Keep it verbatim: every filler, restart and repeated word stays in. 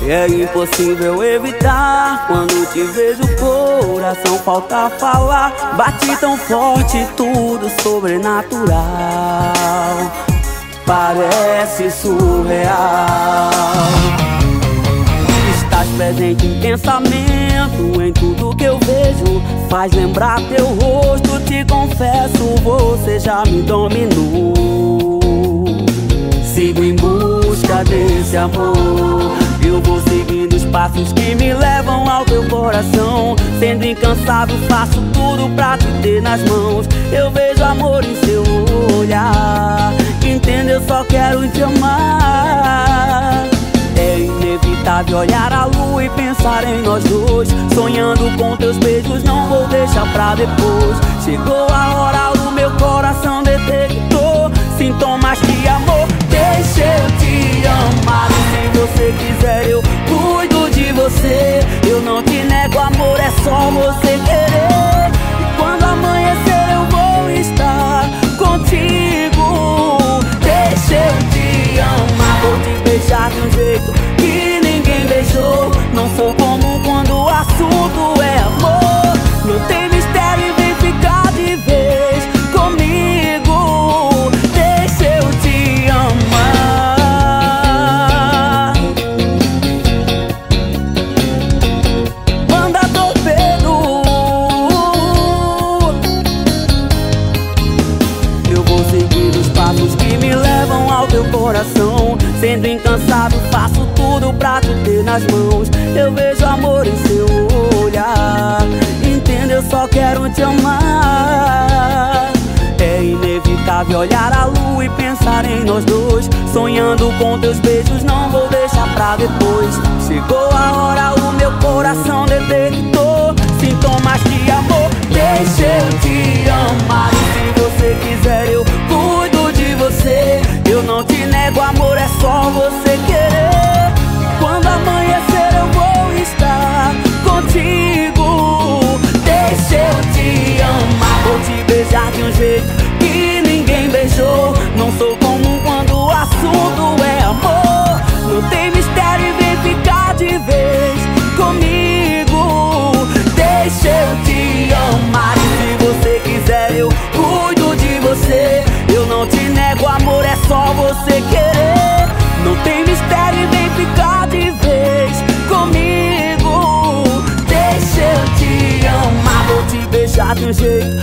É impossível evitar, quando te vejo o coração falta falar. Bate tão forte, tudo sobrenatural, parece surreal. Estás presente em pensamento, em tudo que eu vejo, faz lembrar teu rosto. Te confesso, você já me dominou. Sigo em busca desse amor, eu vou seguindo os passos que me levam ao teu coração. Sendo incansável, faço tudo pra te ter nas mãos. Eu vejo amor em seu olhar, entendo, eu só quero te amar. É inevitável olhar a lua e pensar em nós dois. Sonhando com teus beijos, não vou deixar pra depois. Chegou a hora, o meu coração detectou sintomas de amor. Deixa eu te amar, e se você quiser eu cuido de você. Eu não te nego amor, é só você querer. E quando amanhecer eu vou estar contigo. Deixa eu te amar, vou te beijar de um jeito que ninguém beijou. Não sou comum quando o assunto é amor. Não tem mistério e vem ficar de vez comigo. Deixa eu te amar. Manda torpedo. Eu vou seguir os passos que me levam ao teu coração. Sendo incansável, faço tudo pra te ter nas mãos. Eu vejo amor em seu olhar, entendo, eu só quero te amar. É inevitável olhar a lua e pensar em nós dois. Sonhando com teus beijos, não vou deixar pra depois. Chegou a hora, o meu coração detectou sintomas de amor. Deixa eu te amar, e se você quiser eu cuido de você. Eu não te nego amor, é só você querer. Quando amanhecer eu vou estar contigo. Deixa eu te amar, vou te beijar de um jeito que ninguém beijou. Não sou comum quando o assunto é amor. Não tem mistério e vem ficar de vez comigo. Deixa eu te amar, e se você quiser eu cuido de você. Eu não te nego amor, é só você querer. Não tem mistério e vem ficar de vez comigo. Deixa eu te amar, vou te beijar de um jeito